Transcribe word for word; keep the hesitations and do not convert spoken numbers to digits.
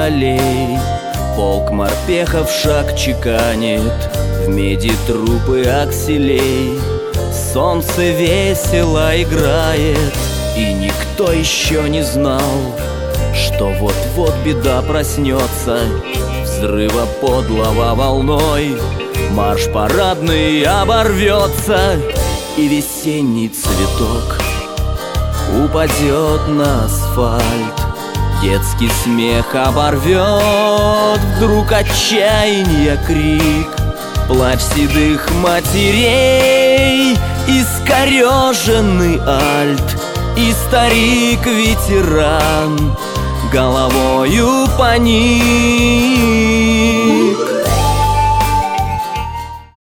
полей. Полк морпехов шаг чеканит, в меди трупы акселей. Солнце весело играет, и никто еще не знал, что вот-вот беда проснется, взрыва подлого волной. Марш парадный оборвется, и весенний цветок упадет на асфальт. Детский смех оборвет вдруг отчаяние крик, плач седых матерей, искореженный альт и старик-ветеран головою поник.